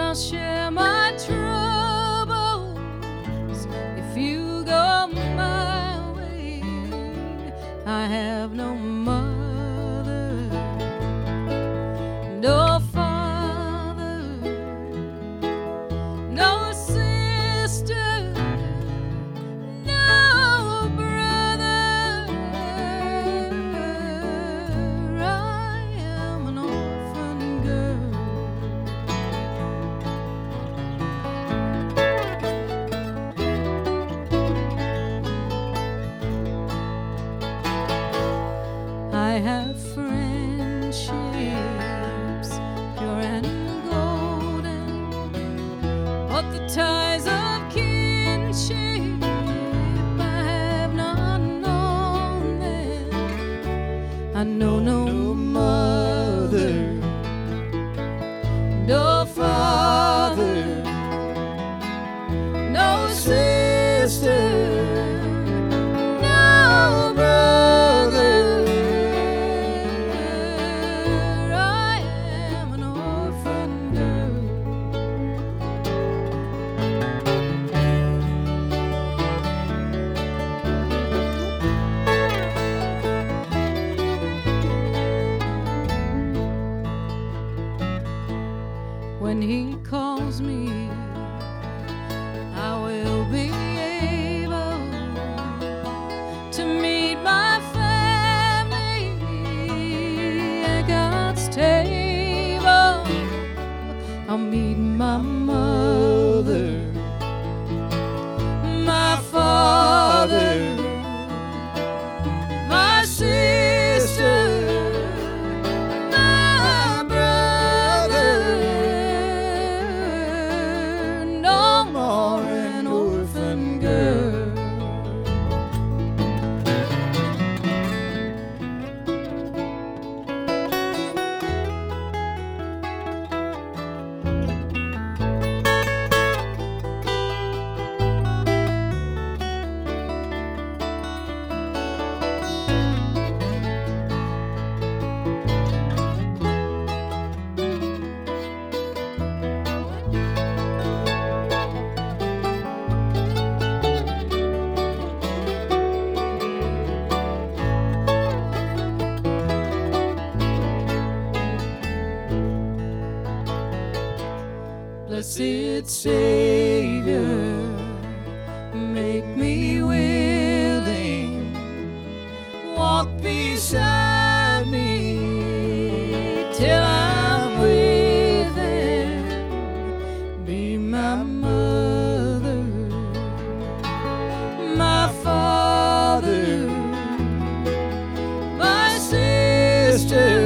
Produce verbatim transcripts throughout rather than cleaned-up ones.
I'll share my troubles if you go my way. I have no mother, no father, no sister, no brother. I am an orphan girl. I have friendships, pure and golden, but the ties of kinship I have not known them. I know no mother, no father, no sister, no brother. I am an orphan girl. When he calls me, I will be able to meet my family at God's table. I'll meet my mother, my father, my sister, my brother. No more an orphan girl. Blessed Savior, make me willing, walk beside me till I'm with Him. Be my mother, my father, my sister,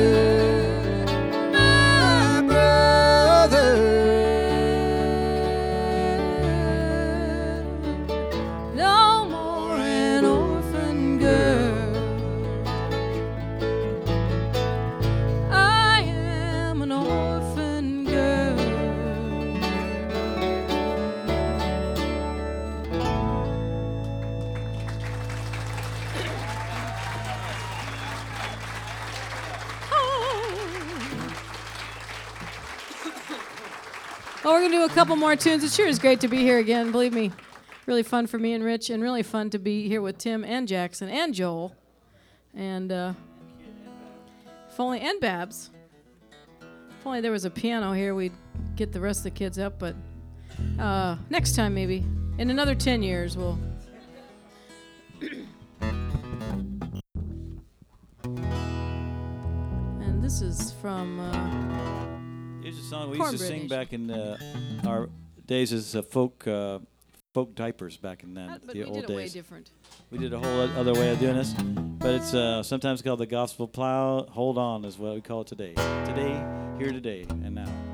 my brother. No more an orphan girl. I am an orphan girl. Well, we're going to do a couple more tunes. It sure is great to be here again, believe me. Really fun for me and Rich, and really fun to be here with Tim and Jackson and Joel. And uh, if only, and Babs. If only there was a piano here, we'd get the rest of the kids up. But uh, next time, maybe. In another ten years, we'll... And this is from... Uh, Here's a song we used to Cornbread sing Nation. back in uh, our days as uh, folk uh, folk diapers back in uh, then, but the we old did it way days. different. We did a whole o- other way of doing this, but it's uh, sometimes called the gospel plow. Hold on is what we call it today. Today, here today, and now.